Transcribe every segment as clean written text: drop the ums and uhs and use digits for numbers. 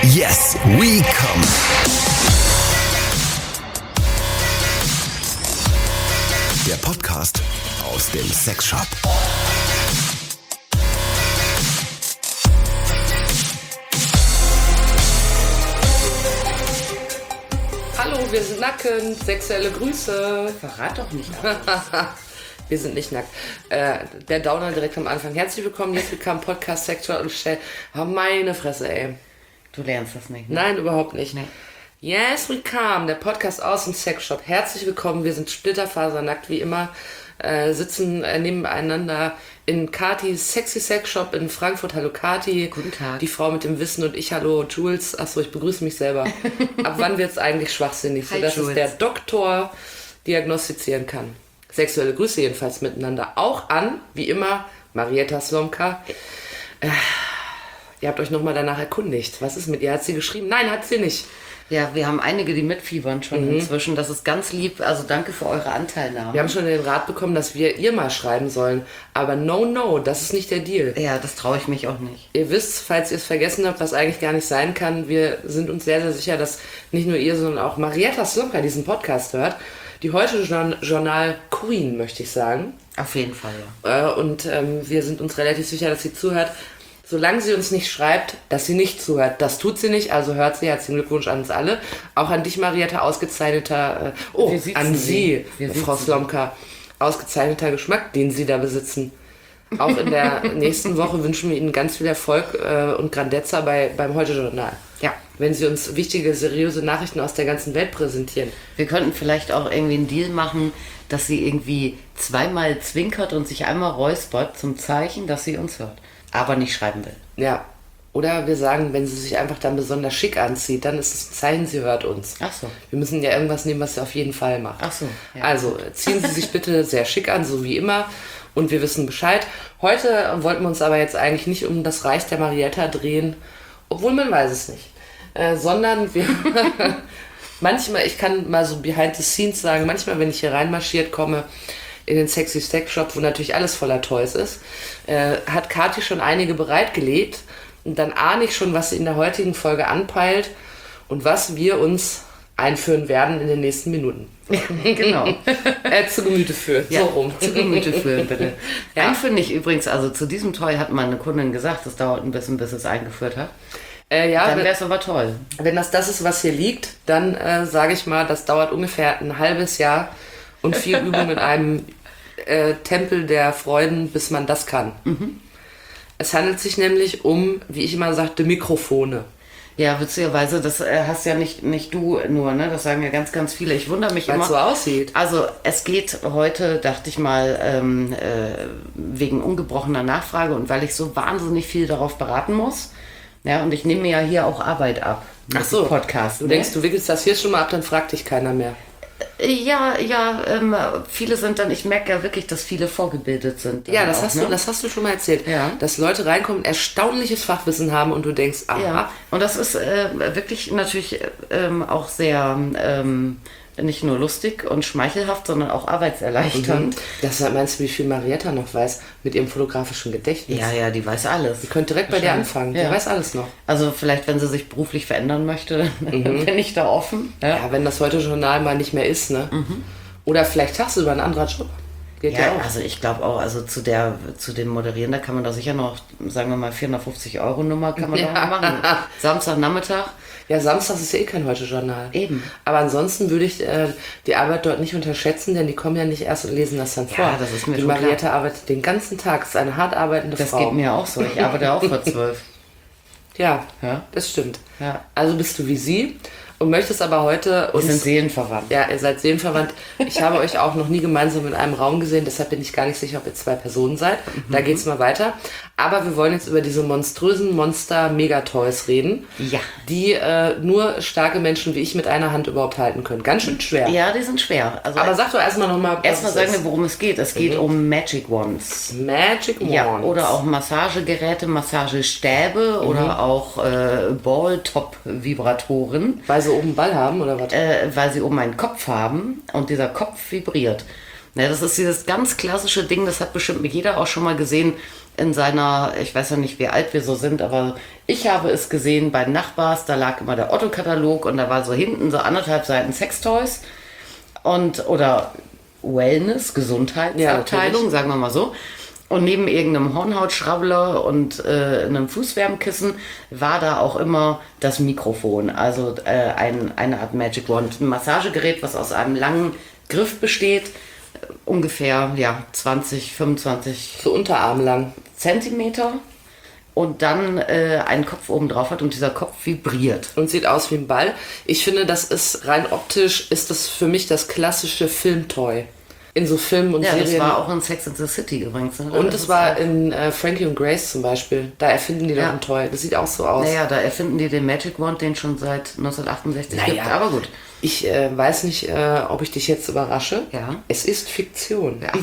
Yes, we come. Der Podcast aus dem Sexshop. Hallo, wir sind nackend. Sexuelle Grüße. Verrat doch nicht. Wir sind nicht nackt. Der Downer direkt am Anfang. Herzlich willkommen, jetzt kam Podcast Sexual und Stell. Oh, meine Fresse, ey. Du lernst das nicht, ne? Nein, überhaupt nicht. Nee. Yes, we come. Der Podcast aus dem Sexshop. Herzlich willkommen. Wir sind splitterfasernackt, wie immer. Sitzen nebeneinander in Katis Sexy Sex Shop in Frankfurt. Hallo Kati. Guten Tag. Die Frau mit dem Wissen und ich. Hallo Jules. Achso, ich begrüße mich selber. Ab wann wird es eigentlich schwachsinnig? Hi, sodass Jules. es der Doktor diagnostizieren kann. Sexuelle Grüße jedenfalls miteinander. Auch an, wie immer, Marietta Slomka. Ihr habt euch nochmal danach erkundigt. Was ist mit ihr? Hat sie geschrieben? Nein, hat sie nicht. Ja, wir haben einige, die mitfiebern schon inzwischen. Das ist ganz lieb. Also danke für eure Anteilnahme. Wir haben schon den Rat bekommen, dass wir ihr mal schreiben sollen. Aber no, das ist nicht der Deal. Ja, das traue ich mich auch nicht. Ihr wisst, falls ihr es vergessen habt, was eigentlich gar nicht sein kann, wir sind uns sehr, sehr sicher, dass nicht nur ihr, sondern auch Marietta Slomka diesen Podcast hört. Die heute Journal Queen, möchte ich sagen. Auf jeden Fall, ja. Und wir sind uns relativ sicher, dass sie zuhört. Solange sie uns nicht schreibt, dass sie nicht zuhört. Das tut sie nicht, also hört sie. Herzlichen Glückwunsch an uns alle. Auch an dich, Marietta, ausgezeichneter, an Sie, Frau Slomka, ausgezeichneter Geschmack, den Sie da besitzen. Auch in der nächsten Woche wünschen wir Ihnen ganz viel Erfolg und Grandezza beim Heute-Journal. Ja. Wenn Sie uns wichtige, seriöse Nachrichten aus der ganzen Welt präsentieren. Wir könnten vielleicht auch irgendwie einen Deal machen, dass sie irgendwie zweimal zwinkert und sich einmal räuspert zum Zeichen, dass sie uns hört. Aber nicht schreiben will. Ja. Oder wir sagen, wenn sie sich einfach dann besonders schick anzieht, dann ist es ein Zeichen, sie hört uns. Ach so. Wir müssen ja irgendwas nehmen, was sie auf jeden Fall macht. Ach so, ja. Also ziehen Sie sich bitte sehr schick an, so wie immer. Und wir wissen Bescheid. Heute wollten wir uns aber jetzt eigentlich nicht um das Reich der Marietta drehen, obwohl man weiß es nicht. Sondern wir manchmal, ich kann mal so behind the scenes sagen, manchmal, wenn ich hier reinmarschiert komme, in den Sexy Sex Shop, wo natürlich alles voller Toys ist, hat Kathi schon einige bereitgelegt. Und dann ahne ich schon, was sie in der heutigen Folge anpeilt und was wir uns einführen werden in den nächsten Minuten. Genau. Zu Gemüte führen. Ja, So rum. zu Gemüte führen, bitte. Ja. Einführen nicht übrigens, also zu diesem Toy hat meine Kundin gesagt, das dauert ein bisschen, bis es eingeführt hat. Ja, Dann wäre es aber toll. wenn das ist, was hier liegt, dann sage ich mal, das dauert ungefähr ein halbes Jahr und viel Übung in einem Tempel der Freuden, bis man das kann. Es handelt sich nämlich um, wie ich immer sagte, Mikrofone. Ja, witzigerweise, das hast ja nicht du nur, ne? Das sagen ja ganz, ganz viele. Ich wundere mich Weil immer. es so aussieht. Also es geht heute, dachte ich mal, wegen ungebrochener Nachfrage und weil ich so wahnsinnig viel darauf beraten muss. Ja, und ich nehme mir ja hier auch Arbeit ab. mit Ach so, dem Podcast. Du denkst, du wickelst das hier schon mal ab, dann fragt dich keiner mehr. Ja, viele sind dann, ich merke ja wirklich, dass viele vorgebildet sind. Ja, dann das auch, hast du schon mal erzählt. Ja. Dass Leute reinkommen, erstaunliches Fachwissen haben und du denkst, aha. Ja, und das ist wirklich natürlich auch sehr nicht nur lustig und schmeichelhaft, sondern auch arbeitserleichternd. Das meinst du, wie viel Marietta noch weiß mit ihrem fotografischen Gedächtnis? Ja, die weiß alles. Die könnte direkt bei dir anfangen. Die Ja. weiß alles noch. Also vielleicht, wenn sie sich beruflich verändern möchte, bin ich da offen. Ja, wenn das heute Journal mal nicht mehr ist, ne? Oder vielleicht tagsüber ein anderer Job. Geht ja, Ja, auch. also ich glaube auch, also zu dem Moderieren, da kann man da sicher noch, sagen wir mal, 450 € Nummer kann man da noch machen. Samstagnachmittag. Ja, Samstags ist ja eh kein Heute-Journal. Eben. Aber ansonsten würde ich die Arbeit dort nicht unterschätzen, denn die kommen ja nicht erst und lesen das dann vor. das ist mir die schon klar. Marietta arbeitet den ganzen Tag, ist eine hart arbeitende Das Frau. geht mir auch so. Ich arbeite auch vor 12. Ja, Ja. das stimmt. Ja. Also bist du wie sie und möchtest aber heute Wir sind uns... seelenverwandt. Ja, ihr seid seelenverwandt. Ich habe euch auch noch nie gemeinsam in einem Raum gesehen, deshalb bin ich gar nicht sicher, ob ihr zwei Personen seid. Da geht's mal weiter. Aber wir wollen jetzt über diese monströsen Monster-Megatoys reden, Ja. die nur starke Menschen wie ich mit einer Hand überhaupt halten können. Ganz schön schwer. Ja, die sind schwer. Also Aber sag doch erstmal nochmal, erstmal sagen wir, worum es geht. Es geht um Magic Wands. Magic Wands. Ja, oder auch Massagegeräte, Massagestäbe oder auch Ball-Top-Vibratoren, Weil sie oben einen Ball haben, oder was? weil sie oben einen Kopf haben und dieser Kopf vibriert. Ja, das ist dieses ganz klassische Ding, das hat bestimmt jeder auch schon mal gesehen, in seiner, ich weiß ja nicht, wie alt wir so sind, aber ich habe es gesehen bei Nachbars, da lag immer der Otto-Katalog und da war so hinten so 1,5 Seiten Sextoys oder Wellness, Gesundheitsabteilung, sagen wir mal so. Und neben irgendeinem Hornhautschrabbler und einem Fußwärmkissen war da auch immer das Mikrofon, also eine Art Magic Wand, ein Massagegerät, was aus einem langen Griff besteht, ungefähr 20, 25 So unterarmlang. Zentimeter und dann einen Kopf oben drauf hat und dieser Kopf vibriert. Und sieht aus wie ein Ball. Ich finde, das ist rein optisch, ist das für mich das klassische Filmtoy. In so Filmen und Serien. Das war auch in Sex and the City übrigens. Ne? Und es war in Frankie und Grace zum Beispiel. Da erfinden die doch ein Toy. Das sieht auch so aus. Naja, da erfinden die den Magic Wand, den schon seit 1968 gibt. Aber gut. Ich weiß nicht, ob ich dich jetzt überrasche. Ja. Es ist Fiktion. Ach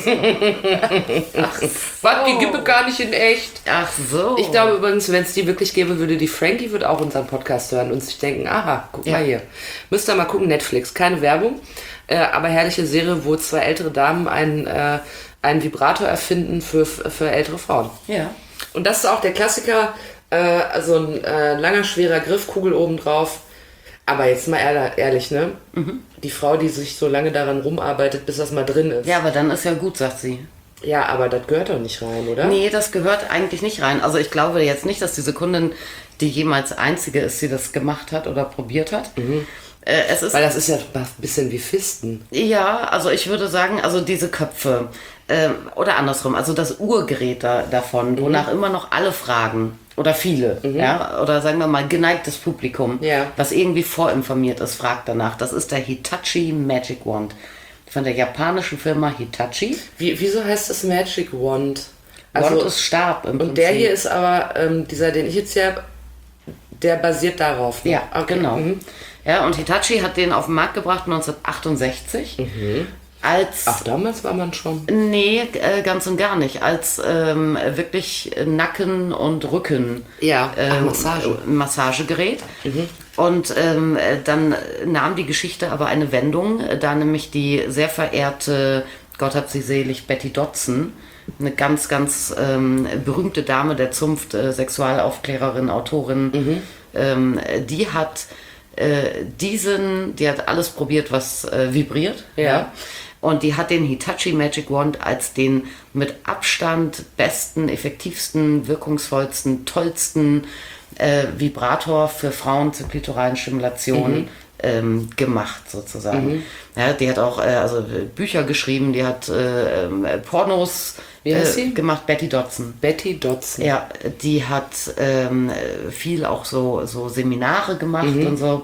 so. Was, die gibt es gar nicht in echt. Ach so. Ich glaube übrigens, wenn es die wirklich gäbe, würde die Frankie wird auch unseren Podcast hören und sich denken, aha, guck mal hier. Müsst ihr mal gucken, Netflix, keine Werbung, aber herrliche Serie, wo 2 ältere Damen einen Vibrator erfinden für ältere Frauen. Ja. Und das ist auch der Klassiker, also ein langer, schwerer Griff, Kugel oben drauf. Aber jetzt mal ehrlich, ne? Die Frau, die sich so lange daran rumarbeitet, bis das mal drin ist. Ja, aber dann ist ja gut, sagt sie. Ja, aber das gehört doch nicht rein, oder? Nee, das gehört eigentlich nicht rein. Also ich glaube jetzt nicht, dass diese Kundin die jemals einzige ist, die das gemacht hat oder probiert hat. Es ist, weil das ist ja ein bisschen wie Fisten. Ja, also ich würde sagen, also diese Köpfe oder andersrum, also das Urgerät davon, wonach immer noch alle fragen oder viele, ja, oder sagen wir mal geneigtes Publikum, was irgendwie vorinformiert ist, fragt danach. Das ist der Hitachi Magic Wand von der japanischen Firma Hitachi. Wieso heißt das Magic Wand? Wand ist Stab im Prinzip. Und der hier ist aber, dieser, den ich jetzt hier habe, der basiert darauf. Ne? Ja, okay. Genau. Ja, und Hitachi hat den auf den Markt gebracht 1968. Ach, damals war man schon? Nee, ganz und gar nicht. Als wirklich Nacken- und Rücken Massagegerät. Und dann nahm die Geschichte aber eine Wendung, da nämlich die sehr verehrte, Gott hab sie selig, Betty Dodson, eine ganz, ganz berühmte Dame der Zunft, Sexualaufklärerin, Autorin, die hat die hat alles probiert, was vibriert. Ja. Und die hat den Hitachi Magic Wand als den mit Abstand besten, effektivsten, wirkungsvollsten, tollsten Vibrator für Frauen zur klitoralen Stimulation gemacht, sozusagen. Ja, die hat auch also Bücher geschrieben, die hat Pornos gemacht, Betty Dodson. Betty Dodson. Ja, die hat viel auch so Seminare gemacht und so.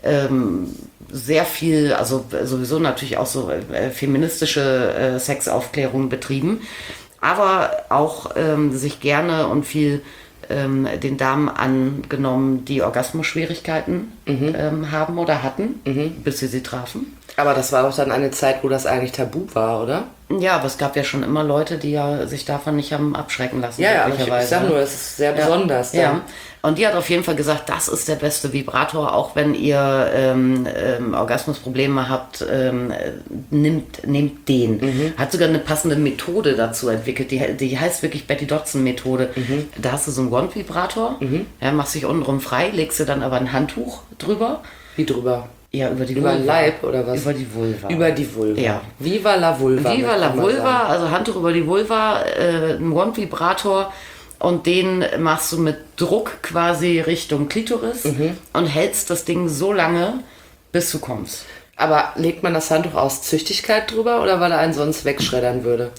Sehr viel, also sowieso natürlich auch so feministische Sexaufklärung betrieben, aber auch sich gerne und viel den Damen angenommen, die Orgasmusschwierigkeiten haben oder hatten, bis sie trafen. Aber das war doch dann eine Zeit, wo das eigentlich tabu war, oder? Ja, aber es gab ja schon immer Leute, die ja sich davon nicht haben abschrecken lassen. Ja, aber ich sag nur, es ist sehr besonders. Ja. Und die hat auf jeden Fall gesagt, das ist der beste Vibrator, auch wenn ihr Orgasmusprobleme habt, nehmt den. Hat sogar eine passende Methode dazu entwickelt, die heißt wirklich Betty Dodson Methode. Da hast du so einen Wand-Vibrator, machst dich untenrum frei, legst du dann aber ein Handtuch drüber. Wie drüber? Ja, über die Vulva. Über den Leib oder was? Über die Vulva. Über die Vulva. Ja. Viva la Vulva. Viva la Vulva, also Handtuch über die Vulva, ein Wand-Vibrator und den machst du mit Druck quasi Richtung Klitoris und hältst das Ding so lange, bis du kommst. Aber legt man das Handtuch aus Züchtigkeit drüber oder weil er einen sonst wegschreddern würde?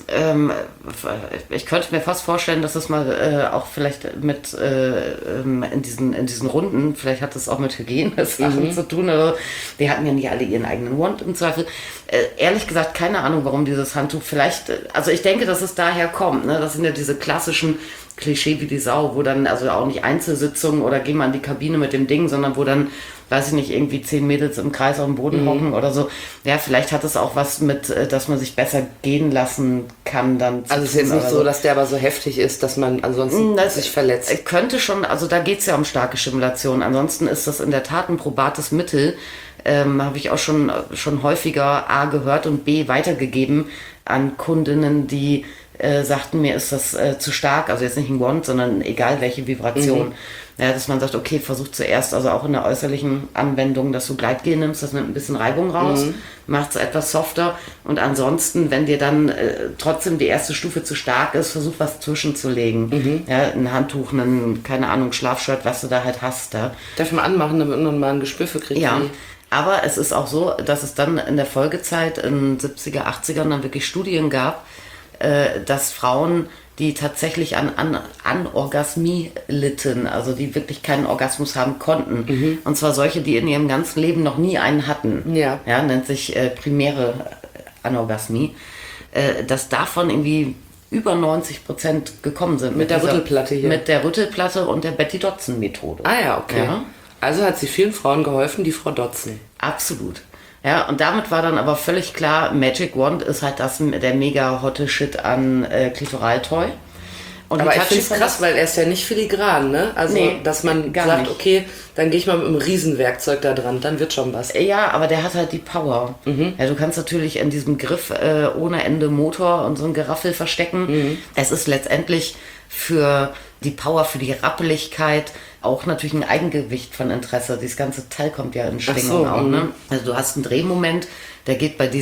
Ich könnte mir fast vorstellen, dass das mal auch vielleicht mit in diesen Runden, vielleicht hat das auch mit Hygienesachen zu tun. Oder die hatten ja nicht alle ihren eigenen Wand im Zweifel. Ehrlich gesagt, keine Ahnung, warum dieses Handtuch vielleicht, also ich denke, dass es daher kommt. Ne? Das sind ja diese klassischen Klischee wie die Sau, wo dann also auch nicht Einzelsitzungen oder geh mal in die Kabine mit dem Ding, sondern wo dann, weiß ich nicht, irgendwie 10 Mädels im Kreis auf dem Boden hocken oder so. Ja, vielleicht hat es auch was mit, dass man sich besser gehen lassen kann dann. Also es ist jetzt nicht so, dass der aber so heftig ist, dass man ansonsten sich verletzt. Könnte schon, also da geht es ja um starke Stimulation. Ansonsten ist das in der Tat ein probates Mittel. Habe ich auch schon häufiger A gehört und B weitergegeben an Kundinnen, die sagten, mir ist das zu stark, also jetzt nicht ein Wand, sondern egal welche Vibration. Ja, dass man sagt, okay, versuch zuerst, also auch in der äußerlichen Anwendung, dass du Gleitgel nimmst, das nimmt ein bisschen Reibung raus, macht es etwas softer und ansonsten, wenn dir dann trotzdem die erste Stufe zu stark ist, versuch was zwischenzulegen. Ja, ein Handtuch, keine Ahnung, Schlafshirt, was du da halt hast. Ja. Darf ich mal anmachen, damit man mal ein Gespür für kriegt? Ja. Aber es ist auch so, dass es dann in der Folgezeit in 70er, 80ern dann wirklich Studien gab, dass Frauen, die tatsächlich an Anorgasmie litten, also die wirklich keinen Orgasmus haben konnten. Und zwar solche, die in ihrem ganzen Leben noch nie einen hatten. Ja, nennt sich primäre Anorgasmie. Dass davon irgendwie über 90% gekommen sind. Mit der Rüttelplatte hier. Mit der Rüttelplatte und der Betty Dodson-Methode. Ah ja, okay. Ja. Also hat sie vielen Frauen geholfen, die Frau Dodson. Absolut. Ja, und damit war dann aber völlig klar, Magic Wand ist halt der mega hotte Shit an Klitoraltoy. Und aber ich finde es krass, weil er ist ja nicht filigran, ne? Also, dass man sagt, nicht. Okay, dann gehe ich mal mit einem Riesenwerkzeug da dran, dann wird schon was. Ja, aber der hat halt die Power. Ja, du kannst natürlich in diesem Griff ohne Ende Motor und so ein Geraffel verstecken. Es ist letztendlich für die Power, für die Rappeligkeit auch natürlich ein Eigengewicht von Interesse. Dieses ganze Teil kommt ja in Schwingung auch, ne? Also du hast einen Drehmoment, der geht bei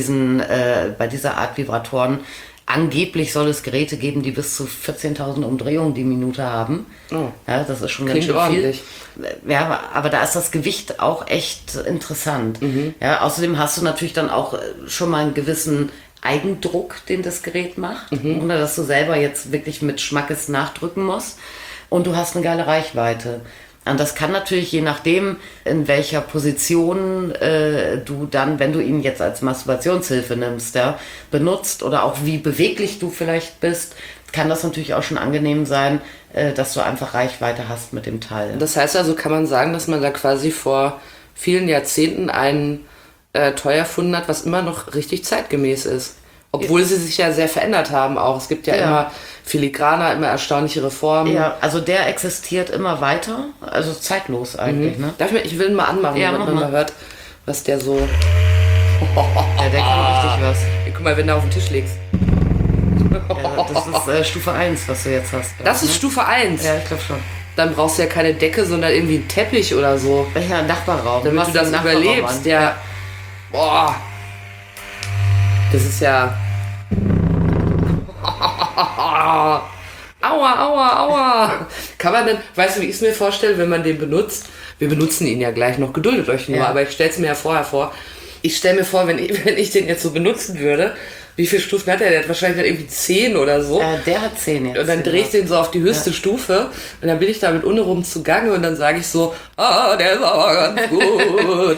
dieser Art Vibratoren. Angeblich soll es Geräte geben, die bis zu 14.000 Umdrehungen die Minute haben. Oh. Ja, das ist schon ganz schön ordentlich. Viel. Ja, aber da ist das Gewicht auch echt interessant. Ja, außerdem hast du natürlich dann auch schon mal einen gewissen Eigendruck, den das Gerät macht, ohne dass du selber jetzt wirklich mit Schmackes nachdrücken musst. Und du hast eine geile Reichweite. Und das kann natürlich, je nachdem, in welcher Position du dann, wenn du ihn jetzt als Masturbationshilfe nimmst, ja, benutzt oder auch wie beweglich du vielleicht bist, kann das natürlich auch schon angenehm sein, dass du einfach Reichweite hast mit dem Teil. Das heißt also, kann man sagen, dass man da quasi vor vielen Jahrzehnten ein Toy erfunden hat, was immer noch richtig zeitgemäß ist. Obwohl sie sich ja sehr verändert haben auch. Es gibt ja immer filigraner, immer erstaunlichere Formen. Ja, also der existiert immer weiter. Also zeitlos eigentlich. Ne? Ich will ihn mal anmachen, damit man mal hört, was der so... Ja, der kann richtig was. Ja, guck mal, wenn du auf den Tisch legst. Ja, das ist Stufe 1, was du jetzt hast. Das ist Stufe 1? Ja, ich glaube schon. Dann brauchst du ja keine Decke, sondern irgendwie einen Teppich oder so. Ja, Nachbarraum. Damit du das überlebst. Ja. Boah. Das ist ja... Aua. Kann man denn, weißt du, wie ich es mir vorstelle, wenn man den benutzt? Wir benutzen ihn ja gleich noch, geduldet euch nur, aber ich stelle es mir ja vorher vor. Ich stelle mir vor, wenn ich den jetzt so benutzen würde, wie viele Stufen hat er? Der hat wahrscheinlich irgendwie 10 oder so. Der hat 10 jetzt. Und dann drehe ich den so auf die höchste Stufe und dann bin ich da mit ohne rum zugange und dann sage ich so, der ist aber ganz gut.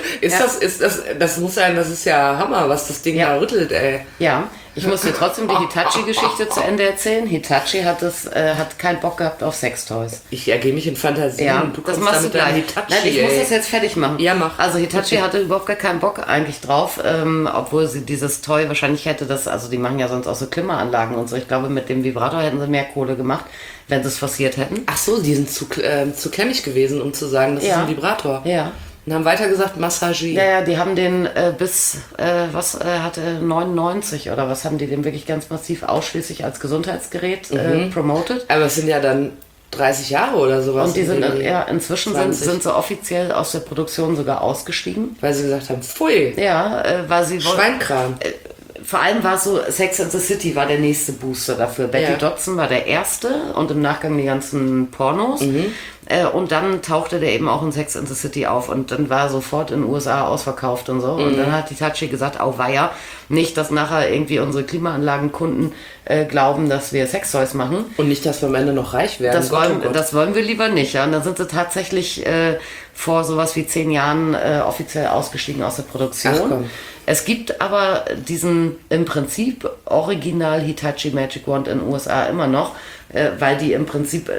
Das muss sein, das ist ja Hammer, was das Ding da rüttelt, ey. Ja. Ich muss dir trotzdem die Hitachi-Geschichte zu Ende erzählen. Hitachi hat keinen Bock gehabt auf Sextoys. Ich ergehe mich in Fantasie und du das machst du gleich. Hitachi. Nein, ich muss das jetzt fertig machen. Ja, mach. Also Hitachi hatte überhaupt gar keinen Bock eigentlich drauf, obwohl sie dieses Toy wahrscheinlich hätte das, also die machen ja sonst auch so Klimaanlagen und so. Ich glaube, mit dem Vibrator hätten sie mehr Kohle gemacht, wenn sie es forciert hätten. Ach so, die sind zu klemmig gewesen, um zu sagen, das ist ein Vibrator. Ja. Und haben weiter gesagt, Massagie. Ja, die haben den bis, hatte 99 oder was, haben die den wirklich ganz massiv ausschließlich als Gesundheitsgerät promotet. Aber es sind ja dann 30 Jahre oder sowas. Und die sind, inzwischen sind sie offiziell aus der Produktion sogar ausgestiegen. Weil sie gesagt haben, pfui. Ja, weil sie wollten... Schweinkram. Vor allem war es so, Sex and the City war der nächste Booster dafür. Betty Dodson war der erste und im Nachgang die ganzen Pornos. Und dann tauchte der eben auch in Sex and the City auf und dann war er sofort in den USA ausverkauft und so. Und dann hat Hitachi gesagt, auweia, nicht, dass nachher irgendwie unsere Klimaanlagenkunden glauben, dass wir Sextoys machen. Und nicht, dass wir am Ende noch reich werden. Das wollen wir lieber nicht. Ja? Und dann sind sie tatsächlich vor sowas wie 10 Jahren offiziell ausgestiegen aus der Produktion. Es gibt aber diesen im Prinzip Original Hitachi Magic Wand in den USA immer noch, weil die im Prinzip,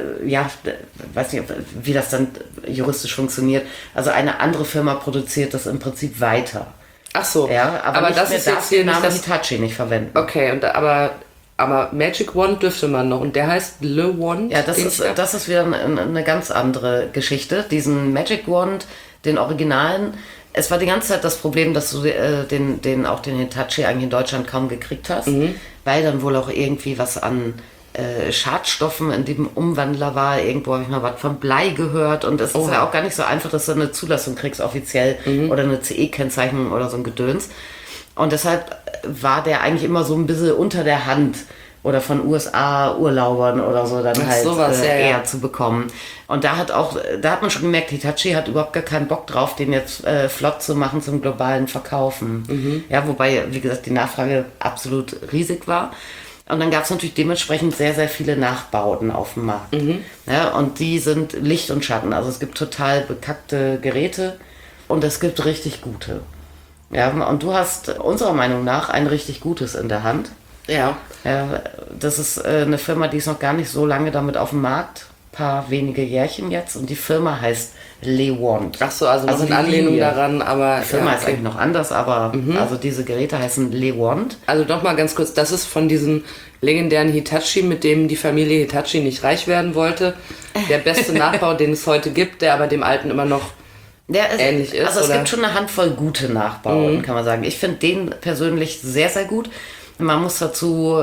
weiß nicht, wie das dann juristisch funktioniert, also eine andere Firma produziert das im Prinzip weiter. Ach so. Ja, aber das ist jetzt hier den Namen nicht Hitachi nicht verwenden. Okay, aber Magic Wand dürfte man noch und der heißt Le Wand. Ja, das ist wieder eine ganz andere Geschichte. Diesen Magic Wand, den Originalen, Es war die ganze Zeit das Problem, dass du den Hitachi eigentlich in Deutschland kaum gekriegt hast, weil dann wohl auch irgendwie was an Schadstoffen in dem Umwandler war. Irgendwo habe ich mal was von Blei gehört und es ist ja auch gar nicht so einfach, dass du eine Zulassung kriegst offiziell oder eine CE-Kennzeichnung oder so ein Gedöns. Und deshalb war der eigentlich immer so ein bisschen unter der Hand oder von USA-Urlaubern oder so dann halt eher zu bekommen. Und da hat man schon gemerkt, Hitachi hat überhaupt gar keinen Bock drauf, den jetzt flott zu machen zum globalen Verkaufen. Ja, wobei, wie gesagt, die Nachfrage absolut riesig war. Und dann gab es natürlich dementsprechend sehr, sehr viele Nachbauten auf dem Markt. Ja, und die sind Licht und Schatten. Also es gibt total bekackte Geräte und es gibt richtig gute. Ja, und du hast unserer Meinung nach ein richtig gutes in der Hand. Ja. Das ist eine Firma, die ist noch gar nicht so lange damit auf dem Markt. Paar wenige Jährchen jetzt. Und die Firma heißt LeWand. Ach so, also in Anlehnung daran, aber... Die Firma ist eigentlich noch anders, aber also diese Geräte heißen LeWand. Also doch mal ganz kurz, das ist von diesem legendären Hitachi, mit dem die Familie Hitachi nicht reich werden wollte. Der beste Nachbau, den es heute gibt, der aber dem alten immer noch ähnlich ist. Also es gibt schon eine Handvoll gute Nachbauten, kann man sagen. Ich finde den persönlich sehr, sehr gut. Man muss dazu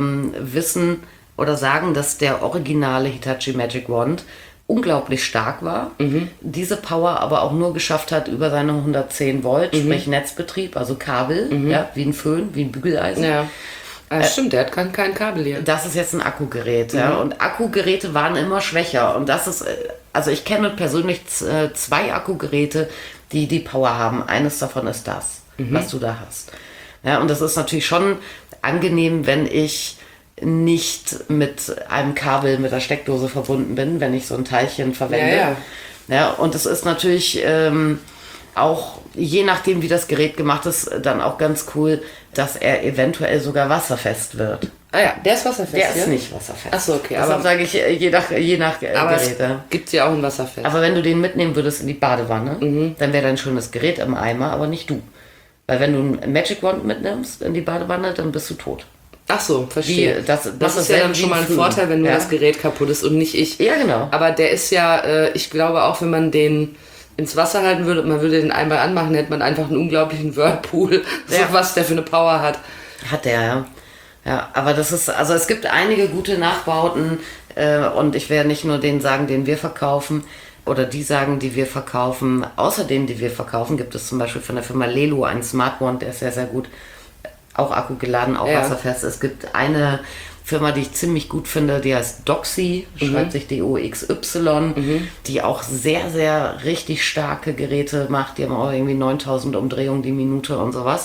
wissen oder sagen, dass der originale Hitachi Magic Wand unglaublich stark war, diese Power aber auch nur geschafft hat über seine 110 Volt, sprich Netzbetrieb, also Kabel, ja, wie ein Föhn, wie ein Bügeleisen. Ja. Stimmt, der hat kein Kabel hier. Das ist jetzt ein Akkugerät, ja, und Akkugeräte waren immer schwächer und das ist, also ich kenne persönlich 2 Akkugeräte, die Power haben. Eines davon ist das, was du da hast. Ja, und das ist natürlich schon angenehm, wenn ich nicht mit einem Kabel mit der Steckdose verbunden bin, wenn ich so ein Teilchen verwende. Ja, und es ist natürlich auch, je nachdem wie das Gerät gemacht ist, dann auch ganz cool, dass er eventuell sogar wasserfest wird. Ah ja, der ist wasserfest. Der ist nicht wasserfest. Achso, okay. Deshalb sage ich, je nach aber Gerät. Gibt es ja auch ein wasserfest. Aber wenn du den mitnehmen würdest in die Badewanne, dann wäre dein schönes Gerät im Eimer, aber nicht du. Weil wenn du ein Magic Wand mitnimmst in die Badewanne, dann bist du tot. Ach so, verstehe. Das ist ja dann schon mal ein Vorteil, wenn nur das Gerät kaputt ist und nicht ich. Ja, genau. Aber der ist ja, ich glaube auch, wenn man den ins Wasser halten würde und man würde den einmal anmachen, hätte man einfach einen unglaublichen Whirlpool, so was der für eine Power hat. Hat der, ja. Ja, aber das ist, also es gibt einige gute Nachbauten und ich werde nicht nur den sagen, den wir verkaufen oder die sagen, die wir verkaufen. Außer denen, die wir verkaufen, gibt es zum Beispiel von der Firma Lelu einen Smart Wand, der ist sehr, sehr gut. Auch Akku geladen, auch wasserfest. Es gibt eine Firma, die ich ziemlich gut finde, die heißt Doxy, schreibt sich DOXY, die auch sehr, sehr richtig starke Geräte macht. Die haben auch irgendwie 9000 Umdrehungen die Minute und sowas.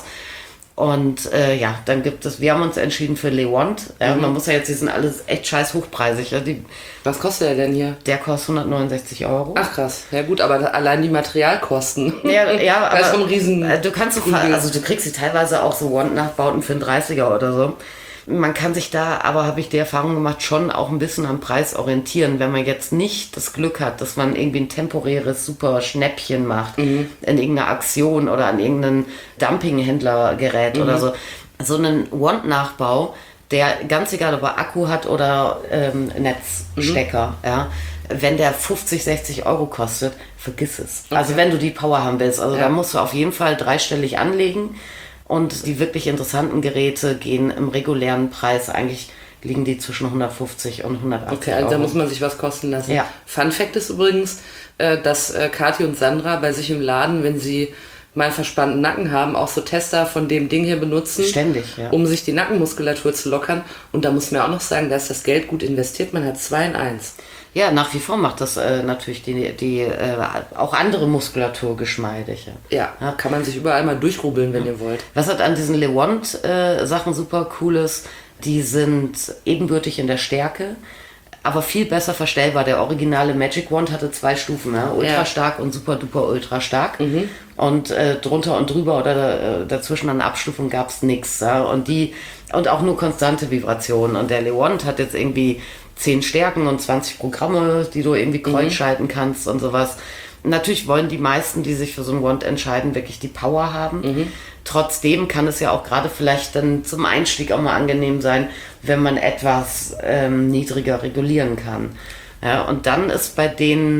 Und dann gibt es, wir haben uns entschieden für LeWand. Man muss ja jetzt, die sind alles echt scheiß hochpreisig. Ja? Was kostet der denn hier? Der kostet 169 €. Ach krass, ja gut, aber allein die Materialkosten. Ja, aber das ist vom Riesen. Du kannst du kriegst sie teilweise auch so Wand-Nachbauten für einen 30er oder so. Man kann sich da, aber habe ich die Erfahrung gemacht, schon auch ein bisschen am Preis orientieren, wenn man jetzt nicht das Glück hat, dass man irgendwie ein temporäres super Schnäppchen macht in irgendeiner Aktion oder an irgendeinem Dumpinghändlergerät oder so. So einen Wand-Nachbau, der ganz egal, ob er Akku hat oder Netzstecker, ja, wenn der 50, 60 € kostet, vergiss es. Okay. Also wenn du die Power haben willst, also da musst du auf jeden Fall dreistellig anlegen. Und die wirklich interessanten Geräte gehen im regulären Preis, eigentlich liegen die zwischen 150 und 180 Okay, also da muss man sich was kosten lassen. Ja. Fun Fact ist übrigens, dass Kathi und Sandra bei sich im Laden, wenn sie mal verspannten Nacken haben, auch so Tester von dem Ding hier benutzen. Ständig, ja. Um sich die Nackenmuskulatur zu lockern. Und da muss man auch noch sagen, da ist das Geld gut investiert, man hat 2 in 1. Ja, nach wie vor macht das natürlich die auch andere Muskulatur geschmeidig. Ja, kann man sich überall mal durchrubbeln, wenn ihr wollt. Was hat an diesen LeWand Sachen super cool ist, die sind ebenbürtig in der Stärke, aber viel besser verstellbar. Der originale Magic Wand hatte 2 Stufen, ultra stark und super duper ultra stark. Und drunter und drüber oder dazwischen an Abstufung gab es nichts. Ja? Und auch nur konstante Vibrationen. Und der LeWand hat jetzt irgendwie 10 Stärken und 20 Programme, die du irgendwie kreuzschalten kannst und sowas. Natürlich wollen die meisten, die sich für so ein Wand entscheiden, wirklich die Power haben. Trotzdem kann es ja auch gerade vielleicht dann zum Einstieg auch mal angenehm sein, wenn man etwas niedriger regulieren kann. Ja, und dann ist bei denen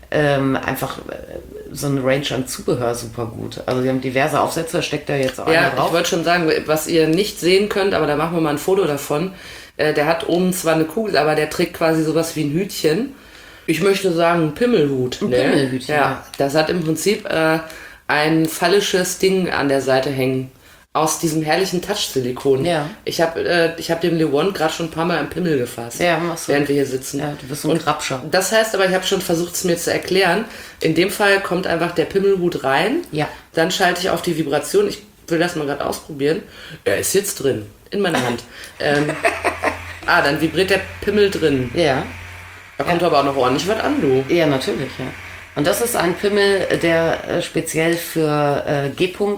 einfach so eine Range an Zubehör super gut. Also die haben diverse Aufsätze, steckt da jetzt auch einer Ja, drauf. ich wollte schon sagen, was ihr nicht sehen könnt, aber da machen wir mal ein Foto davon. Der hat oben zwar eine Kugel, aber der trägt quasi sowas wie ein Hütchen. Ich möchte sagen, ein Pimmelhut. Ein Pimmelhütchen, Ja, das hat im Prinzip ein phallisches Ding an der Seite hängen. Aus diesem herrlichen Touch-Silikon. Ja. Ich hab dem Lewon gerade schon ein paar Mal im Pimmel gefasst, Ja, machst du. während wir hier sitzen. Ja, du bist so ein Grabscher. Das heißt aber, ich habe schon versucht, es mir zu erklären. In dem Fall kommt einfach der Pimmelhut rein. Ja. Dann schalte ich auf die Vibration. Ich will das mal gerade ausprobieren. Er ist jetzt drin. In meiner Hand. Dann vibriert der Pimmel drin. Ja. Da kommt aber auch noch ordentlich was an, du. Ja, natürlich, ja. Und das ist ein Pimmel, der speziell für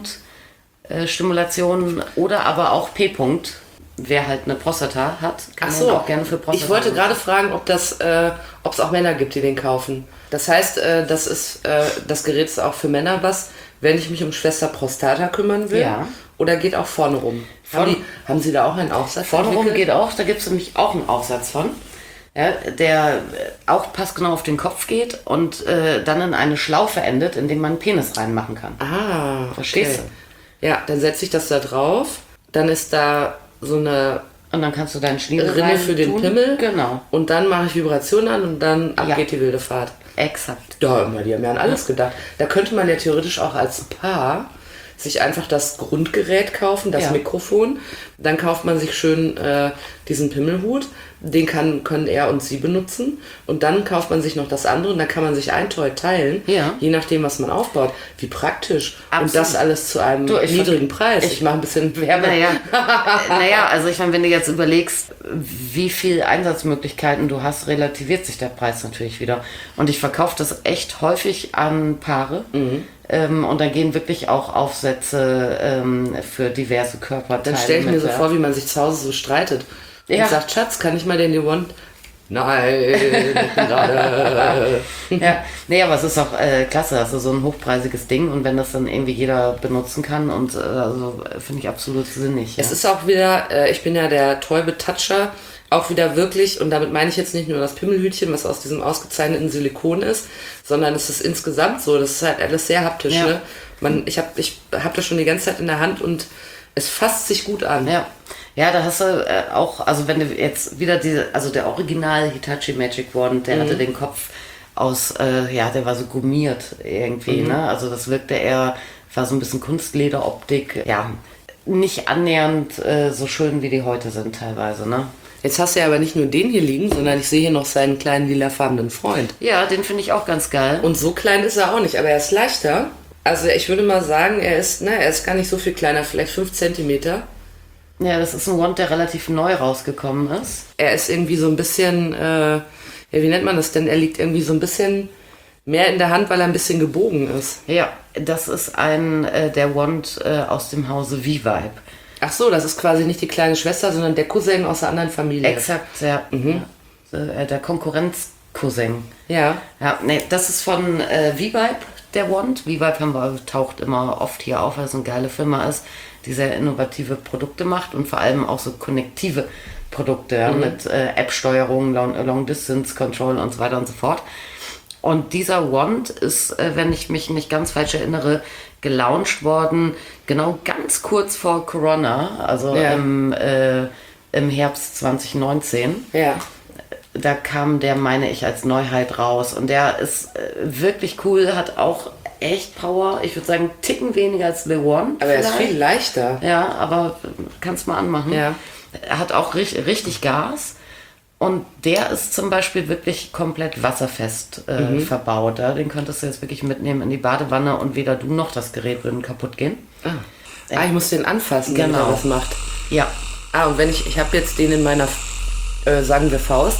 G-Punkt-Stimulation oder aber auch P-Punkt, wer halt eine Prostata hat, kann Ach den so, auch gerne für Prostata. ich wollte gerade fragen, ob es auch Männer gibt, die den kaufen. Das heißt, das Gerät ist auch für Männer was, wenn ich mich um Schwester Prostata kümmern will. Ja. Oder geht auch vorne rum? Haben Sie da auch einen Aufsatz? Vorne rum entwickelt? geht auch, da gibt es nämlich auch einen Aufsatz von, ja, der auch passgenau auf den Kopf geht und dann in eine Schlaufe endet, in dem man einen Penis reinmachen kann. Ah, Verstehst okay. Ja, dann setze ich das da drauf. Dann ist da so eine Und dann kannst du deinen Schlingel Rinne für den reintun. Pimmel. Genau, Und dann mache ich Vibration an und dann ab Ja. geht die wilde Fahrt. exakt. Ja, immer, die haben ja an alles gedacht. Da könnte man ja theoretisch auch als Paar sich einfach das Grundgerät kaufen, das Ja. Mikrofon. Dann kauft man sich schön diesen Pimmelhut. Den können er und sie benutzen. Und dann kauft man sich noch das andere und dann kann man sich ein Toy teilen, Ja. je nachdem, was man aufbaut. Wie praktisch. Absolut. Und das alles zu einem Du, ich niedrigen Preis. Ich mache ein bisschen Werbe. Naja, also ich meine, wenn du jetzt überlegst, wie viel Einsatzmöglichkeiten du hast, relativiert sich der Preis natürlich wieder. Und ich verkaufe das echt häufig an Paare. Und da gehen wirklich auch Aufsätze für diverse Körperteile. Dann stelle ich mir so mit, vor, wie man sich zu Hause so streitet. Und Ja. sagt, Schatz, kann ich mal den Lewon? Nein, ich bin gerade. Ja, nee, aber es ist auch klasse, also so ein hochpreisiges Ding und wenn das dann irgendwie jeder benutzen kann und also finde ich absolut sinnig. Ja. Es ist auch wieder, ich bin ja der Toy-Betatscher, auch wieder wirklich, und damit meine ich jetzt nicht nur das Pimmelhütchen, was aus diesem ausgezeichneten Silikon ist, sondern es ist insgesamt so, das ist halt alles sehr haptisch. Ja. Ne? Ich hab das schon die ganze Zeit in der Hand und es fasst sich gut an. Ja, da hast du auch, also wenn du jetzt wieder der Original Hitachi Magic Wand, der hatte den Kopf aus, der war so gummiert irgendwie, ne? Also das wirkte eher, war so ein bisschen Kunstlederoptik, ja, nicht annähernd so schön, wie die heute sind teilweise, ne? Jetzt hast du ja aber nicht nur den hier liegen, sondern ich sehe hier noch seinen kleinen lilafarbenen Freund. Ja, den finde ich auch ganz geil. Und so klein ist er auch nicht, aber er ist leichter. Also ich würde mal sagen, er ist gar nicht so viel kleiner, vielleicht 5 Zentimeter. Ja, das ist ein Wand, der relativ neu rausgekommen ist. Er ist irgendwie so ein bisschen, wie nennt man das denn? Er liegt irgendwie so ein bisschen mehr in der Hand, weil er ein bisschen gebogen ist. Ja, das ist der Wand aus dem Hause V-Vibe. Ach so, das ist quasi nicht die kleine Schwester, sondern der Cousin aus einer anderen Familie. Exakt, ja. Ja. Der Konkurrenz-Cousin. Ja. Ja, nee, das ist von V-Vibe, der Wand. V-Vibe taucht immer oft hier auf, weil es eine geile Firma ist, die sehr innovative Produkte macht und vor allem auch so konnektive Produkte ja, mit App-Steuerung, Long-Distance Control und so weiter und so fort. Und dieser Wand ist, wenn ich mich nicht ganz falsch erinnere, gelauncht worden, genau ganz kurz vor Corona, also im Herbst 2019. Ja. Da kam der, meine ich, als Neuheit raus. Und der ist wirklich cool, hat auch echt Power. Ich würde sagen, einen Ticken weniger als Le One. Aber er ist viel leichter. Ja, aber kannst mal anmachen. Ja. Er hat auch richtig Gas. Und der ist zum Beispiel wirklich komplett wasserfest verbaut. Ja? Den könntest du jetzt wirklich mitnehmen in die Badewanne und weder du noch das Gerät würden kaputt gehen. Ich muss den anfassen, wenn Genau. er das macht. Ja. Und wenn ich habe jetzt den in meiner, sagen wir Faust.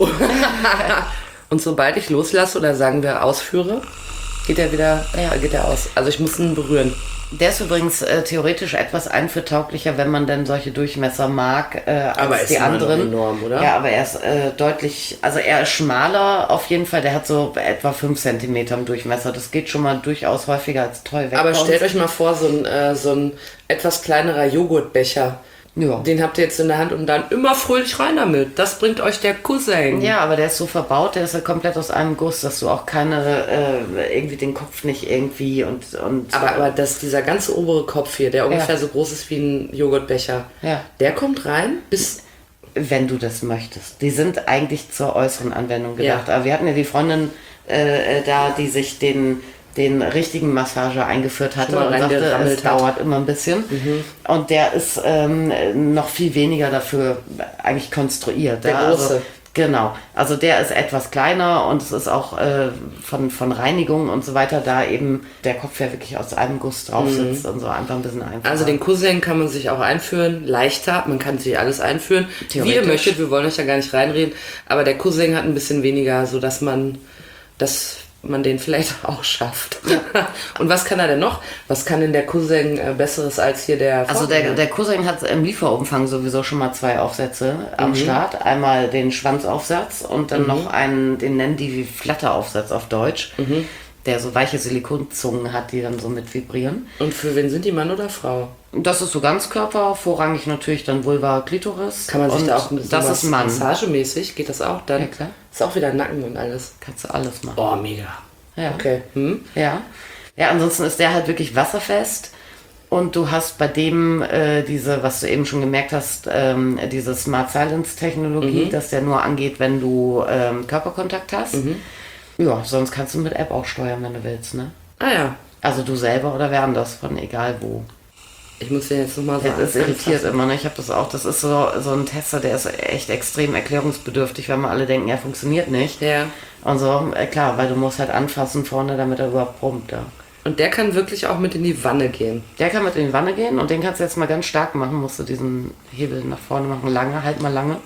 Und sobald ich loslasse oder sagen wir ausführe, geht er aus. Also ich muss ihn berühren. Der ist übrigens theoretisch etwas einführtauglicher, wenn man denn solche Durchmesser mag, Aber als ist die immer noch anderen. enorm, oder? Ja, aber er ist deutlich, also er ist schmaler auf jeden Fall. Der hat so etwa 5 cm im Durchmesser. Das geht schon mal durchaus häufiger als Toy weg. Aber bei uns. stellt euch mal vor, so ein etwas kleinerer Joghurtbecher. Ja. Den habt ihr jetzt in der Hand und dann immer fröhlich rein damit. Das bringt euch der Cousin. Ja, aber der ist so verbaut, der ist ja komplett aus einem Guss, dass du auch keine, irgendwie den Kopf nicht irgendwie und Aber dieser ganze obere Kopf hier, der ungefähr so groß ist wie ein Joghurtbecher, der kommt rein bis... Wenn du das möchtest. Die sind eigentlich zur äußeren Anwendung gedacht. Aber wir hatten ja die Freundin da, die sich den richtigen Massager eingeführt hatte und sagte, es dauert immer ein bisschen. Und der ist noch viel weniger dafür eigentlich konstruiert. Der große. Also, genau. Also der ist etwas kleiner und es ist auch von Reinigung und so weiter, da eben der Kopf ja wirklich aus einem Guss drauf sitzt und so einfach ein bisschen einfacher. Also den Cousin kann man sich auch einführen, leichter, man kann sich alles einführen, wie ihr möchtet, wir wollen euch ja gar nicht reinreden, aber der Cousin hat ein bisschen weniger, so dass man den vielleicht auch schafft. Ja. Und was kann er denn noch? Was kann denn der Cousin Besseres als hier der Vorgänger? Also der Cousin hat im Lieferumfang sowieso schon mal 2 Aufsätze am Start. Einmal den Schwanzaufsatz und dann noch einen, den nennen die wie Flatteraufsatz auf Deutsch, der so weiche Silikonzungen hat, die dann so mit vibrieren. Und für wen sind die, Mann oder Frau? Das ist so Ganzkörper, vorrangig natürlich dann Vulva, Klitoris. Kann man sich da auch das ist Mann. Massagemäßig, geht das auch? Dann ja, klar. Ist auch wieder Nacken und alles. Kannst du alles machen. Oh, mega. Ja. Okay. Ja. Ja, ansonsten ist der halt wirklich wasserfest. Und du hast bei dem diese, was du eben schon gemerkt hast, diese Smart Silence Technologie, dass der nur angeht, wenn du Körperkontakt hast. Ja, sonst kannst du mit App auch steuern, wenn du willst, ne? Ah ja. Also du selber oder wer anders, von egal wo. Ich muss den jetzt nochmal sagen. Das irritiert immer, ne? Ich habe das auch, das ist so ein Tester, der ist echt extrem erklärungsbedürftig, weil wir alle denken, er funktioniert nicht. Ja. Und so, klar, weil du musst halt anfassen vorne, damit er überhaupt brummt, ja. Und der kann wirklich auch mit in die Wanne gehen. Der kann mit in die Wanne gehen und den kannst du jetzt mal ganz stark machen, musst du diesen Hebel nach vorne machen, lange, halt mal lange.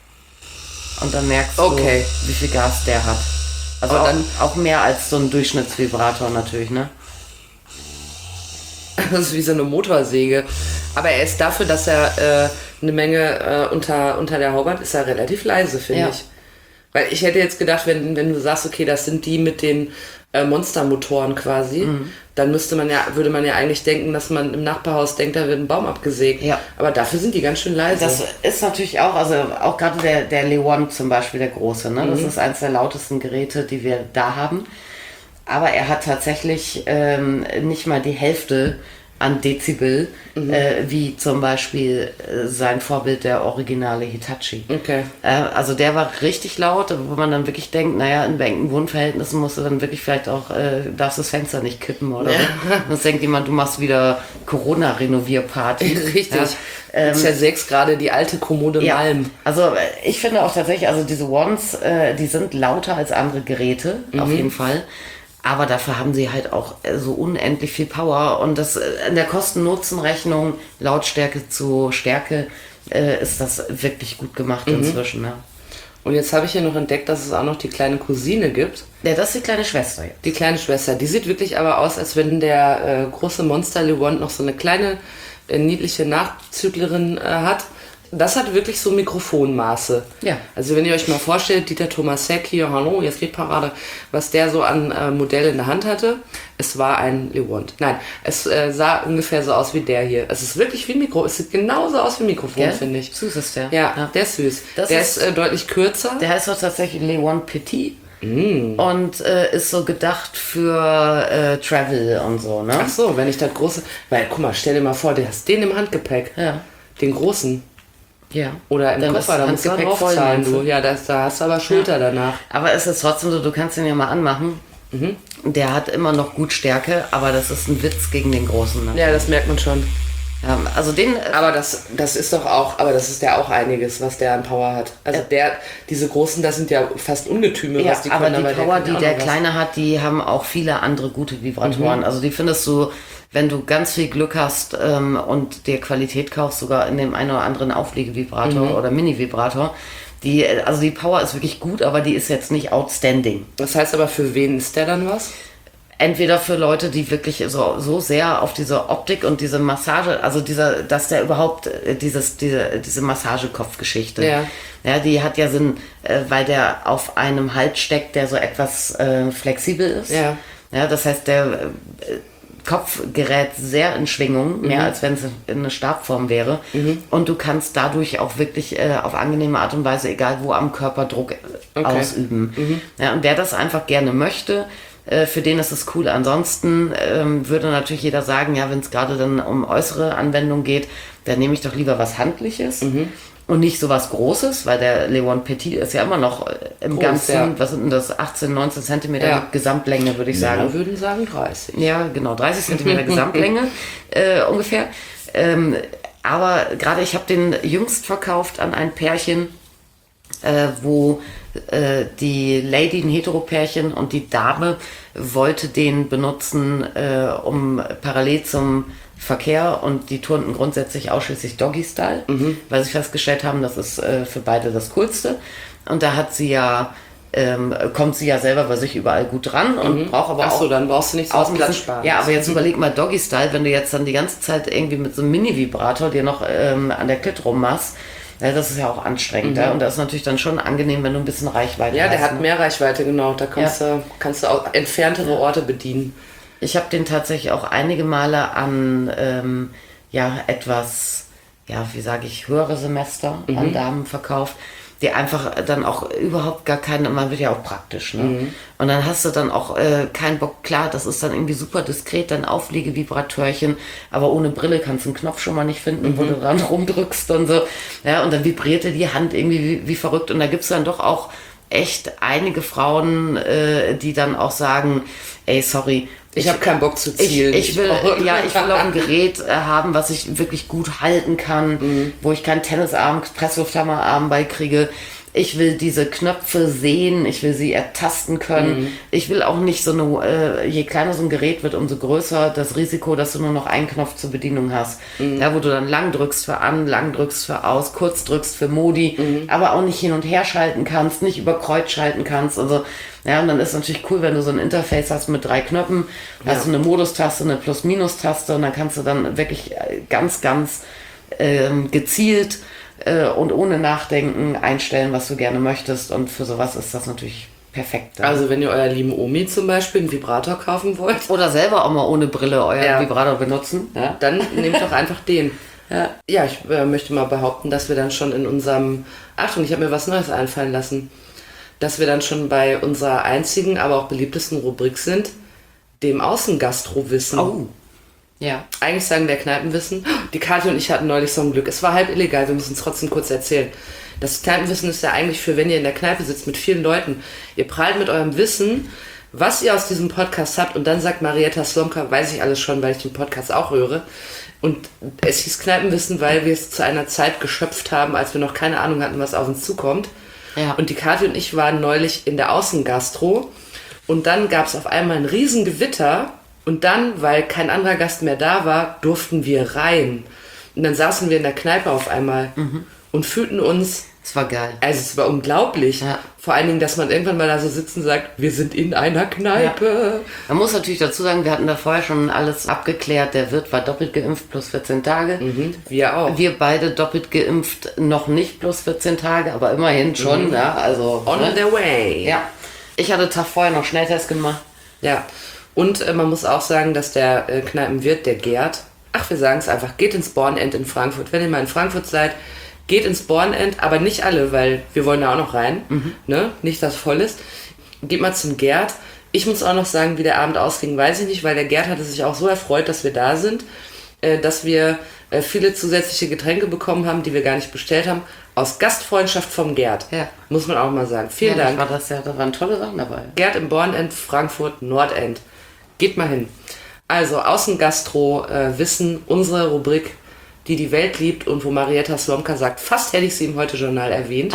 Und dann merkst du, wie viel Gas der hat. Also auch mehr als so ein Durchschnittsvibrator natürlich, ne? Das ist wie so eine Motorsäge. Aber er ist dafür, dass er eine Menge unter der Haube hat, ist er relativ leise, finde ich. Weil ich hätte jetzt gedacht, wenn du sagst, okay, das sind die mit den Monstermotoren quasi, dann würde man ja eigentlich denken, dass man im Nachbarhaus denkt, da wird ein Baum abgesägt. Ja. Aber dafür sind die ganz schön leise. Das ist natürlich auch, also auch gerade der Leon zum Beispiel, der große, ne? Das ist eines der lautesten Geräte, die wir da haben. Aber er hat tatsächlich nicht mal die Hälfte an Dezibel, wie zum Beispiel sein Vorbild, der originale Hitachi. Okay. Also der war richtig laut, wo man dann wirklich denkt, naja, in engen Wohnverhältnissen musst du dann wirklich vielleicht auch, darfst das Fenster nicht kippen oder so. Sonst denkt jemand, du machst wieder Corona-Renovierparty. Richtig. Ja. Zersägst gerade die alte Kommode Malm. Also ich finde auch tatsächlich, also diese Ones, die sind lauter als andere Geräte, auf jeden Fall. Aber dafür haben sie halt auch so unendlich viel Power. Und das in der Kosten-Nutzen-Rechnung, Lautstärke zu Stärke, ist das wirklich gut gemacht inzwischen. Ja. Und jetzt habe ich ja noch entdeckt, dass es auch noch die kleine Cousine gibt. Ja, das ist die kleine Schwester jetzt. Die kleine Schwester. Die sieht wirklich aber aus, als wenn der große Monster Lewand noch so eine kleine, niedliche Nachzüglerin hat. Das hat wirklich so Mikrofonmaße. Ja. Also wenn ihr euch mal vorstellt, Dieter Thomasek hier, hallo, jetzt geht Parade, was der so an Modell in der Hand hatte, es war ein Lewand. Nein, es sah ungefähr so aus wie der hier. Es ist wirklich wie ein Mikro, es sieht genauso aus wie ein Mikrofon, finde ich. Süß ist der. Ja, der ist süß. Der ist deutlich kürzer. Der heißt doch tatsächlich Lewand Petit. Und ist so gedacht für Travel und so, ne? Ach so, wenn ich das große, weil guck mal, stell dir mal vor, du hast den im Handgepäck. Ja. Den großen. Ja. Oder im Koffer, da musst du draufzahlen, du. Ja, da hast du aber Schulter danach. Aber es ist trotzdem so, du kannst den ja mal anmachen. Der hat immer noch gut Stärke, aber das ist ein Witz gegen den Großen. Ne? Ja, das merkt man schon. Ja, also den... Aber das ist doch auch, aber das ist ja auch einiges, was der an Power hat. Also diese Großen, das sind ja fast Ungetüme, was die können. Aber die Power, die der Kleine hat, die haben auch viele andere gute Vibratoren. Also die findest du, wenn du ganz viel Glück hast und dir Qualität kaufst, sogar in dem einen oder anderen Auflegevibrator oder Mini-Vibrator. Also die Power ist wirklich gut, aber die ist jetzt nicht outstanding. Das heißt aber, für wen ist der dann was? Entweder für Leute, die wirklich so sehr auf diese Optik und diese Massage, also dass der überhaupt diese Massagekopfgeschichte, ja, die hat ja Sinn, weil der auf einem Halt steckt, der so etwas flexibel ist. Ja. Ja, das heißt, Kopf gerät sehr in Schwingung, mehr als wenn es in eine Stabform wäre. Und du kannst dadurch auch wirklich auf angenehme Art und Weise, egal wo, am Körper Druck ausüben. Ja, und wer das einfach gerne möchte, für den ist es cool. Ansonsten würde natürlich jeder sagen, ja, wenn es gerade dann um äußere Anwendung geht, dann nehme ich doch lieber was Handliches. Und nicht so was Großes, weil der Leon Petit ist ja immer noch im Groß, Ganzen, ja. Was sind denn das, 18, 19 Zentimeter Gesamtlänge, würde ich sagen. Wir würden sagen 30. Ja, genau, 30 Zentimeter Gesamtlänge ungefähr. Aber gerade ich habe den jüngst verkauft an ein Pärchen, wo die Lady, ein Hetero-Pärchen, und die Dame wollte den benutzen, um parallel zum Verkehr, und die turnten grundsätzlich ausschließlich Doggy-Style, weil sie festgestellt haben, das ist für beide das Coolste. Und da hat sie ja, kommt sie ja selber bei sich überall gut dran und braucht aber auch... dann brauchst du nicht so auch was Platz sparen. Ja, aber jetzt überleg mal Doggy-Style, wenn du jetzt dann die ganze Zeit irgendwie mit so einem Mini-Vibrator dir noch an der Klit rummachst, ja, das ist ja auch anstrengend. Ja? Und das ist natürlich dann schon angenehm, wenn du ein bisschen Reichweite hast. Ja, der hat mehr Reichweite, genau. Da kannst du auch entferntere Orte bedienen. Ich habe den tatsächlich auch einige Male an etwas, wie sage ich, höhere Semester an Damen verkauft, die einfach dann auch überhaupt gar keinen, man wird ja auch praktisch, ne? Und dann hast du dann auch keinen Bock, klar, das ist dann irgendwie super diskret, dein Aufliegevibrateurchen, aber ohne Brille kannst du einen Knopf schon mal nicht finden, wo du dran rumdrückst und so, ja, und dann vibrierte die Hand irgendwie wie verrückt, und da gibt's dann doch auch echt einige Frauen, die dann auch sagen, ey, sorry, Ich habe keinen Bock zu zielen. Ich will auch ein Gerät haben, was ich wirklich gut halten kann, wo ich keinen Tennisarm, Presslufthammerarm beikriege. Ich will diese Knöpfe sehen, ich will sie ertasten können. Ich will auch nicht so eine, je kleiner so ein Gerät wird, umso größer das Risiko, dass du nur noch einen Knopf zur Bedienung hast. Ja, wo du dann lang drückst für an, lang drückst für aus, kurz drückst für Modi, aber auch nicht hin und her schalten kannst, nicht über Kreuz schalten kannst. Also, ja, und dann ist natürlich cool, wenn du so ein Interface hast mit 3 Knöpfen, hast du eine Modustaste, eine Plus-Minus-Taste, und dann kannst du dann wirklich ganz, ganz gezielt und ohne Nachdenken einstellen, was du gerne möchtest, und für sowas ist das natürlich perfekt. Ja. Also wenn ihr eurer lieben Omi zum Beispiel einen Vibrator kaufen wollt. Oder selber auch mal ohne Brille euren Vibrator benutzen. Ja? Dann nehmt doch einfach den. Ja, ich möchte mal behaupten, dass wir dann schon in unserem... Achtung, ich habe mir was Neues einfallen lassen. Dass wir dann schon bei unserer einzigen, aber auch beliebtesten Rubrik sind, dem Außengastro-Wissen. Oh. Ja. Eigentlich sagen wir Kneipenwissen. Die Kathi und ich hatten neulich so ein Glück. Es war halb illegal, wir müssen es trotzdem kurz erzählen. Das Kneipenwissen ist ja eigentlich für, wenn ihr in der Kneipe sitzt mit vielen Leuten. Ihr prallt mit eurem Wissen, was ihr aus diesem Podcast habt, und dann sagt Marietta Slomka, weiß ich alles schon, weil ich den Podcast auch höre. Und es hieß Kneipenwissen, weil wir es zu einer Zeit geschöpft haben, als wir noch keine Ahnung hatten, was auf uns zukommt. Ja. Und die Kathi und ich waren neulich in der Außengastro, und dann gab es auf einmal ein Riesengewitter, und dann, weil kein anderer Gast mehr da war, durften wir rein. Und dann saßen wir in der Kneipe auf einmal und fühlten uns... Es war geil. Also es war unglaublich. Ja. Vor allen Dingen, dass man irgendwann mal da so sitzt und sagt, wir sind in einer Kneipe. Ja. Man muss natürlich dazu sagen, wir hatten da vorher schon alles abgeklärt. Der Wirt war doppelt geimpft plus 14 Tage. Wir auch. Wir beide doppelt geimpft, noch nicht plus 14 Tage, aber immerhin schon. Ja, also, On the way. Ja. Ich hatte Tag vorher noch Schnelltest gemacht. Ja. Und man muss auch sagen, dass der Kneipenwirt, der Gerd, wir sagen es einfach, geht ins Bornend in Frankfurt. Wenn ihr mal in Frankfurt seid, geht ins Bornend, aber nicht alle, weil wir wollen da auch noch rein. Ne? Nicht, dass es voll ist. Geht mal zum Gerd. Ich muss auch noch sagen, wie der Abend ausging, weiß ich nicht, weil der Gerd hatte sich auch so erfreut, dass wir da sind, dass wir viele zusätzliche Getränke bekommen haben, die wir gar nicht bestellt haben, aus Gastfreundschaft vom Gerd. Ja. Muss man auch mal sagen. Vielen Dank. Da waren tolle Sachen dabei. Gerd im Bornend, Frankfurt, Nordend. Geht mal hin. Also Außengastro, Wissen, unsere Rubrik, die die Welt liebt und wo Marietta Slomka sagt, fast hätte ich sie im Heute-Journal erwähnt.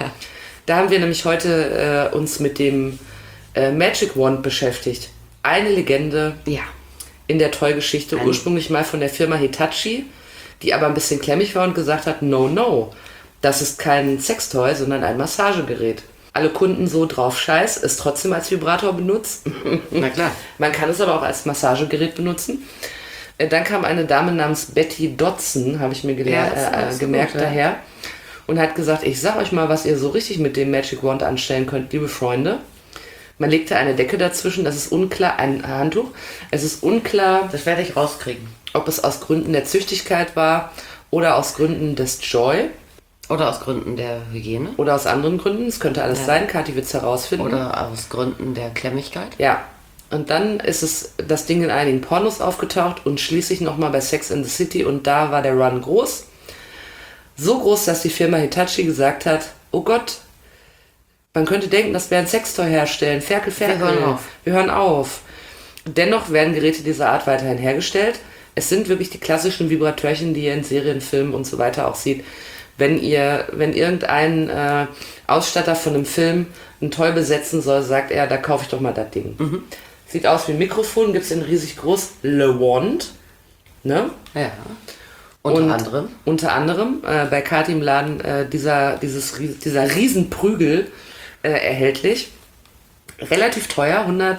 Da haben wir nämlich heute uns mit dem Magic Wand beschäftigt. Eine Legende in der Toy-Geschichte, ursprünglich mal von der Firma Hitachi, die aber ein bisschen klemmig war und gesagt hat, no, das ist kein Sextoy, sondern ein Massagegerät. Alle Kunden so drauf scheiß, es trotzdem als Vibrator benutzt. Na klar. Man kann es aber auch als Massagegerät benutzen. Dann kam eine Dame namens Betty Dodson, habe ich mir gemerkt, daher, und hat gesagt, ich sag euch mal, was ihr so richtig mit dem Magic Wand anstellen könnt, liebe Freunde. Man legte eine Decke dazwischen, das ist unklar, ein Handtuch. Es ist unklar, Das werde ich rauskriegen. ob es aus Gründen der Züchtigkeit war oder aus Gründen des Joy Oder aus Gründen der Hygiene. oder aus anderen Gründen. Es könnte alles sein, Kathi wird es herausfinden. Oder aus Gründen der Klemmigkeit. Ja, und dann ist das Ding in einigen Pornos aufgetaucht und schließlich nochmal bei Sex and the City und da war der Run groß. So groß, dass die Firma Hitachi gesagt hat, oh Gott, man könnte denken, dass wir ein Sextoy herstellen. Ferkel. Wir hören auf. Dennoch werden Geräte dieser Art weiterhin hergestellt. Es sind wirklich die klassischen Vibratörchen, die ihr in Serien, Filmen und so weiter auch seht. Wenn irgendein Ausstatter von einem Film ein Toy besetzen soll, sagt er, da kaufe ich doch mal das Ding. Sieht aus wie ein Mikrofon, gibt es in riesig groß Le Wand. Ne? Ja. Unter anderem bei Kathi im Laden dieser Riesenprügel erhältlich. Relativ teuer,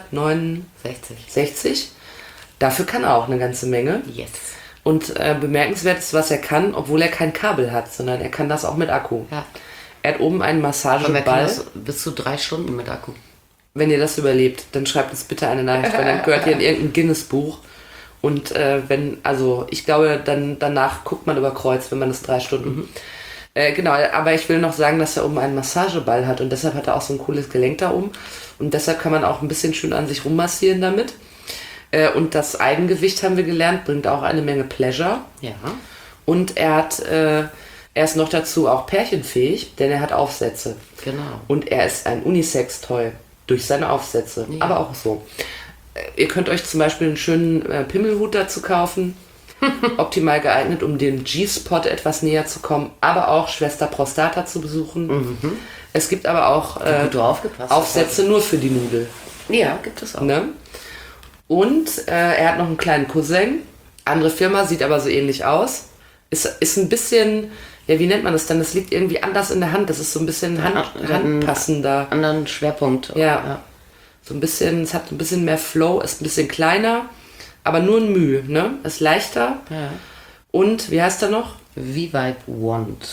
169. Dafür kann er auch eine ganze Menge. Yes. Und bemerkenswert ist, was er kann, obwohl er kein Kabel hat, sondern er kann das auch mit Akku. Ja. Er hat oben einen Aber wer kann Massageball. das bis zu 3 Stunden mit Akku? Wenn ihr das überlebt, dann schreibt uns bitte eine Nachricht, weil dann gehört ihr in irgendein Guinness-Buch. Und ich glaube, dann danach guckt man über Kreuz, wenn man das 3 Stunden. Genau, aber ich will noch sagen, dass er oben einen Massageball hat und deshalb hat er auch so ein cooles Gelenk da oben. Und deshalb kann man auch ein bisschen schön an sich rummassieren damit. Und das Eigengewicht, haben wir gelernt, bringt auch eine Menge Pleasure. Ja. Und er ist noch dazu auch pärchenfähig, denn er hat Aufsätze. Genau. Und er ist ein Unisex-Toy durch seine Aufsätze, Ja. aber auch so. Ihr könnt euch zum Beispiel einen schönen Pimmelhut dazu kaufen. Optimal geeignet, um dem G-Spot etwas näher zu kommen, aber auch Schwester Prostata zu besuchen. Es gibt aber auch Gut, du aufgepasst. Aufsätze nur für die Nudel. Ja, gibt es auch. Ne? Und er hat noch einen kleinen Cousin. Andere Firma, sieht aber so ähnlich aus. Ist ein bisschen, ja, wie nennt man das dann? Das liegt irgendwie anders in der Hand. Das ist so ein bisschen handpassender. Anderen Schwerpunkt. Ja. So ein bisschen, es hat ein bisschen mehr Flow, ist ein bisschen kleiner, aber nur ein Mühe, ne? Ist leichter. Ja. Und, wie heißt er noch? V-Vibe Wand.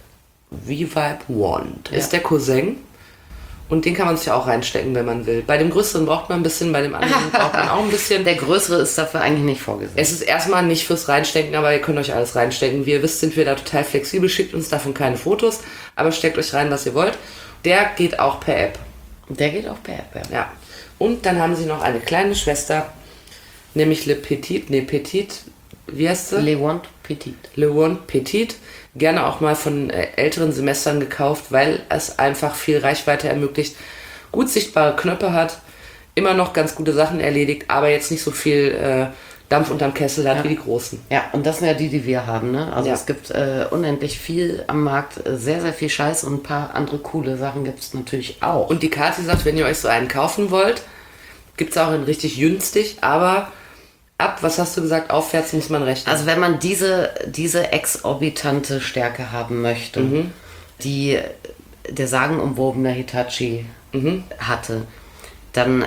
V-Vibe Wand. Ja. Ist der Cousin. Und den kann man sich auch reinstecken, wenn man will. Bei dem größeren braucht man ein bisschen, bei dem anderen braucht man auch ein bisschen. Der größere ist dafür eigentlich nicht vorgesehen. Es ist erstmal nicht fürs Reinstecken, aber ihr könnt euch alles reinstecken. Wie ihr wisst, sind wir da total flexibel. Schickt uns davon keine Fotos, aber steckt euch rein, was ihr wollt. Der geht auch per App. Der geht auch per App, ja. Ja. Und dann haben sie noch eine kleine Schwester, nämlich Petite, wie heißt sie? Le Wand Petit. Le Wand Petite. Gerne auch mal von älteren Semestern gekauft, weil es einfach viel Reichweite ermöglicht. Gut sichtbare Knöpfe hat, immer noch ganz gute Sachen erledigt, aber jetzt nicht so viel Dampf unterm Kessel hat wie die großen. Ja, und das sind ja die wir haben, ne? Also Ja. es gibt unendlich viel am Markt, sehr, sehr viel Scheiß und ein paar andere coole Sachen gibt es natürlich auch. Und die Kathi sagt, wenn ihr euch so einen kaufen wollt, gibt es auch in richtig günstig, aber ab, was hast du gesagt, aufwärts muss man rechnen. Also wenn man diese exorbitante Stärke haben möchte, die der sagenumwobene Hitachi hatte, dann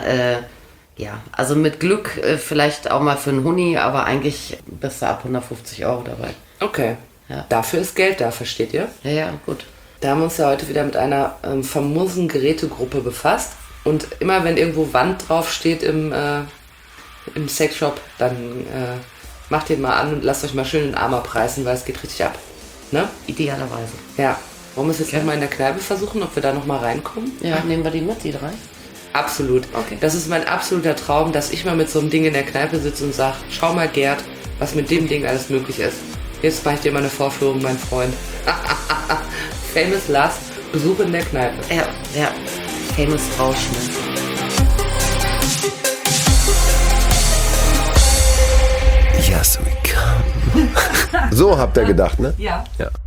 also mit Glück vielleicht auch mal für einen Huni, aber eigentlich bist du ab 150 € dabei. Okay, Ja. dafür ist Geld da, versteht ihr? Ja, gut. Da haben wir uns ja heute wieder mit einer famosen Gerätegruppe befasst. Und immer wenn irgendwo Wand drauf steht im Sexshop, dann macht den mal an und lasst euch mal schön den Arm abreißen, weil es geht richtig ab. Ne? Idealerweise. Ja. Wollen wir es jetzt nochmal in der Kneipe versuchen, ob wir da nochmal reinkommen? Ja, nehmen wir die mit, die 3? Absolut. Okay. Das ist mein absoluter Traum, dass ich mal mit so einem Ding in der Kneipe sitze und sage, schau mal Gerd, was mit dem Ding alles möglich ist. Jetzt mache ich dir mal eine Vorführung, mein Freund. Famous Last, Besuch in der Kneipe. Ja. Famous Rauschen. Yes, we come. So habt ihr gedacht, ne? Ja. Ja.